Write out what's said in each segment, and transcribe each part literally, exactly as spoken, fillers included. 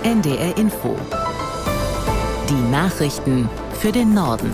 N D R Info. Die Nachrichten für den Norden.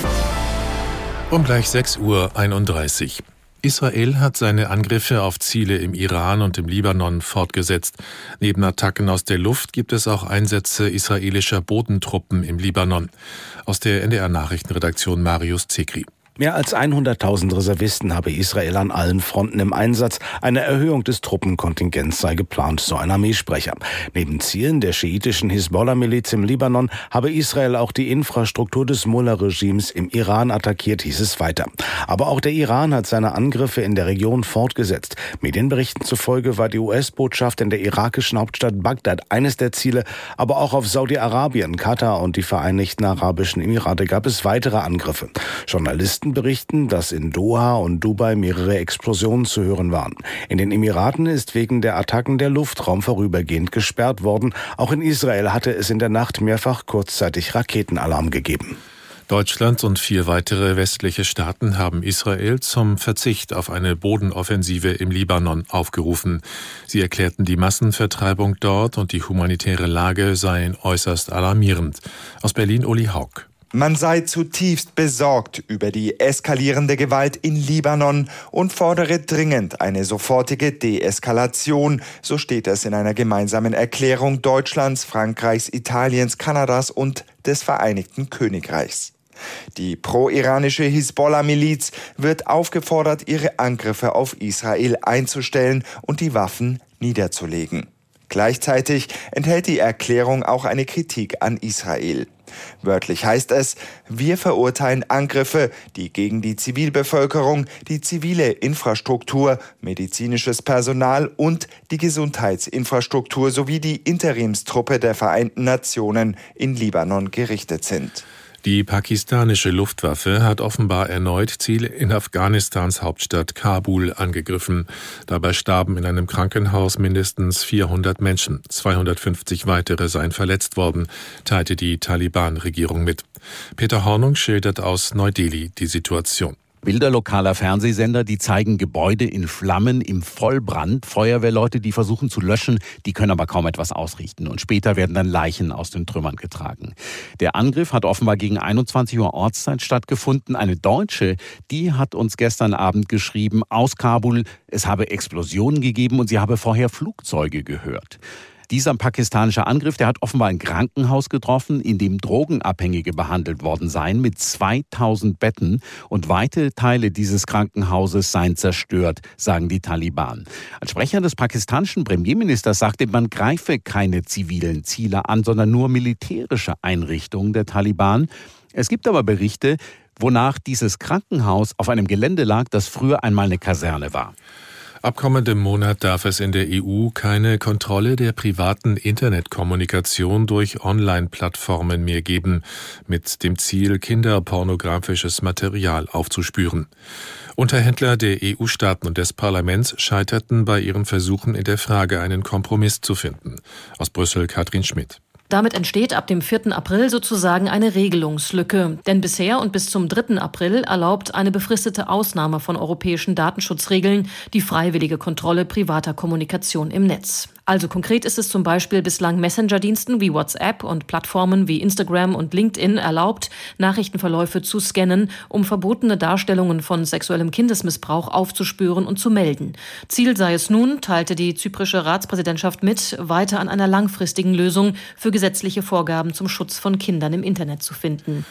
Um gleich sechs Uhr einunddreißig. Israel hat seine Angriffe auf Ziele im Iran und im Libanon fortgesetzt. Neben Attacken aus der Luft gibt es auch Einsätze israelischer Bodentruppen im Libanon. Aus der N D R-Nachrichtenredaktion Marius Zekri. Mehr als hunderttausend Reservisten habe Israel an allen Fronten im Einsatz. Eine Erhöhung des Truppenkontingents sei geplant, so ein Armeesprecher. Neben Zielen der schiitischen Hisbollah-Miliz im Libanon habe Israel auch die Infrastruktur des Mullah-Regimes im Iran attackiert, hieß es weiter. Aber auch der Iran hat seine Angriffe in der Region fortgesetzt. Medienberichten zufolge war die U S-Botschaft in der irakischen Hauptstadt Bagdad eines der Ziele, aber auch auf Saudi-Arabien, Katar und die Vereinigten Arabischen Emirate gab es weitere Angriffe. Journalisten berichten, dass in Doha und Dubai mehrere Explosionen zu hören waren. In den Emiraten ist wegen der Attacken der Luftraum vorübergehend gesperrt worden. Auch in Israel hatte es in der Nacht mehrfach kurzzeitig Raketenalarm gegeben. Deutschland und vier weitere westliche Staaten haben Israel zum Verzicht auf eine Bodenoffensive im Libanon aufgerufen. Sie erklärten, die Massenvertreibung dort und die humanitäre Lage seien äußerst alarmierend. Aus Berlin Uli Haug. Man sei zutiefst besorgt über die eskalierende Gewalt in Libanon und fordere dringend eine sofortige Deeskalation, so steht es in einer gemeinsamen Erklärung Deutschlands, Frankreichs, Italiens, Kanadas und des Vereinigten Königreichs. Die pro-iranische Hisbollah-Miliz wird aufgefordert, ihre Angriffe auf Israel einzustellen und die Waffen niederzulegen. Gleichzeitig enthält die Erklärung auch eine Kritik an Israel. Wörtlich heißt es, wir verurteilen Angriffe, die gegen die Zivilbevölkerung, die zivile Infrastruktur, medizinisches Personal und die Gesundheitsinfrastruktur sowie die Interimstruppe der Vereinten Nationen in Libanon gerichtet sind. Die pakistanische Luftwaffe hat offenbar erneut Ziele in Afghanistans Hauptstadt Kabul angegriffen. Dabei starben in einem Krankenhaus mindestens vierhundert Menschen. zweihundertfünfzig weitere seien verletzt worden, teilte die Taliban-Regierung mit. Peter Hornung schildert aus Neu-Delhi die Situation. Bilder lokaler Fernsehsender, die zeigen Gebäude in Flammen, im Vollbrand. Feuerwehrleute, die versuchen zu löschen, die können aber kaum etwas ausrichten. Und später werden dann Leichen aus den Trümmern getragen. Der Angriff hat offenbar gegen einundzwanzig Uhr Ortszeit stattgefunden. Eine Deutsche, die hat uns gestern Abend geschrieben, aus Kabul, es habe Explosionen gegeben und sie habe vorher Flugzeuge gehört. Dieser pakistanische Angriff, der hat offenbar ein Krankenhaus getroffen, in dem Drogenabhängige behandelt worden seien, mit zweitausend Betten. Und weite Teile dieses Krankenhauses seien zerstört, sagen die Taliban. Ein Sprecher des pakistanischen Premierministers sagte, man greife keine zivilen Ziele an, sondern nur militärische Einrichtungen der Taliban. Es gibt aber Berichte, wonach dieses Krankenhaus auf einem Gelände lag, das früher einmal eine Kaserne war. Ab kommendem Monat darf es in der E U keine Kontrolle der privaten Internetkommunikation durch Online-Plattformen mehr geben, mit dem Ziel, kinderpornografisches Material aufzuspüren. Unterhändler der E U-Staaten und des Parlaments scheiterten bei ihren Versuchen in der Frage, einen Kompromiss zu finden. Aus Brüssel Katrin Schmidt. Damit entsteht ab dem vierten April sozusagen eine Regelungslücke. Denn bisher und bis zum dritten April erlaubt eine befristete Ausnahme von europäischen Datenschutzregeln die freiwillige Kontrolle privater Kommunikation im Netz. Also konkret ist es zum Beispiel bislang Messenger-Diensten wie WhatsApp und Plattformen wie Instagram und LinkedIn erlaubt, Nachrichtenverläufe zu scannen, um verbotene Darstellungen von sexuellem Kindesmissbrauch aufzuspüren und zu melden. Ziel sei es nun, teilte die zyprische Ratspräsidentschaft mit, weiter an einer langfristigen Lösung für gesetzliche Vorgaben zum Schutz von Kindern im Internet zu finden.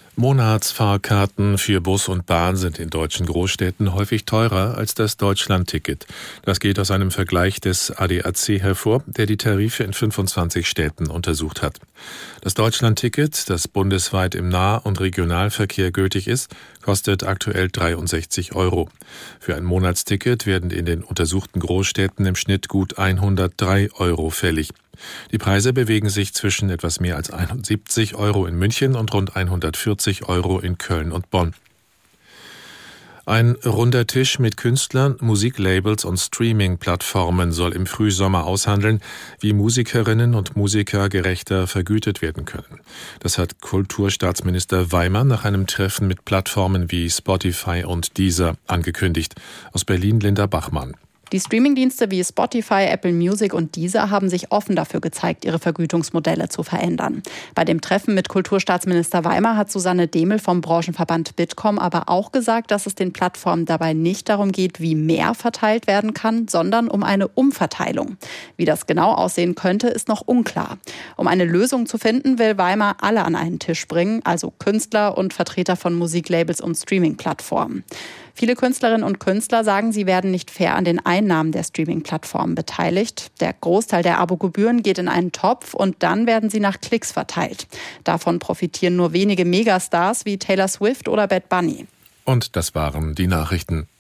Monatsfahrkarten für Bus und Bahn sind in deutschen Großstädten häufig teurer als das Deutschlandticket. Das geht aus einem Vergleich des A D A C hervor, der die Tarife in fünfundzwanzig Städten untersucht hat. Das Deutschlandticket, das bundesweit im Nah- und Regionalverkehr gültig ist, kostet aktuell dreiundsechzig Euro. Für ein Monatsticket werden in den untersuchten Großstädten im Schnitt gut hundertdrei Euro fällig. Die Preise bewegen sich zwischen etwas mehr als einundsiebzig Euro in München und rund hundertvierzig Euro in Köln und Bonn. Ein runder Tisch mit Künstlern, Musiklabels und Streaming-Plattformen soll im Frühsommer aushandeln, wie Musikerinnen und Musiker gerechter vergütet werden können. Das hat Kulturstaatsminister Weimer nach einem Treffen mit Plattformen wie Spotify und Deezer angekündigt. Aus Berlin Linda Bachmann. Die Streamingdienste wie Spotify, Apple Music und Deezer haben sich offen dafür gezeigt, ihre Vergütungsmodelle zu verändern. Bei dem Treffen mit Kulturstaatsminister Weimer hat Susanne Demel vom Branchenverband Bitkom aber auch gesagt, dass es den Plattformen dabei nicht darum geht, wie mehr verteilt werden kann, sondern um eine Umverteilung. Wie das genau aussehen könnte, ist noch unklar. Um eine Lösung zu finden, will Weimer alle an einen Tisch bringen, also Künstler und Vertreter von Musiklabels und Streaming-Plattformen. Viele Künstlerinnen und Künstler sagen, sie werden nicht fair an den Einnahmen der Streaming-Plattformen beteiligt. Der Großteil der Abogebühren geht in einen Topf und dann werden sie nach Klicks verteilt. Davon profitieren nur wenige Megastars wie Taylor Swift oder Bad Bunny. Und das waren die Nachrichten.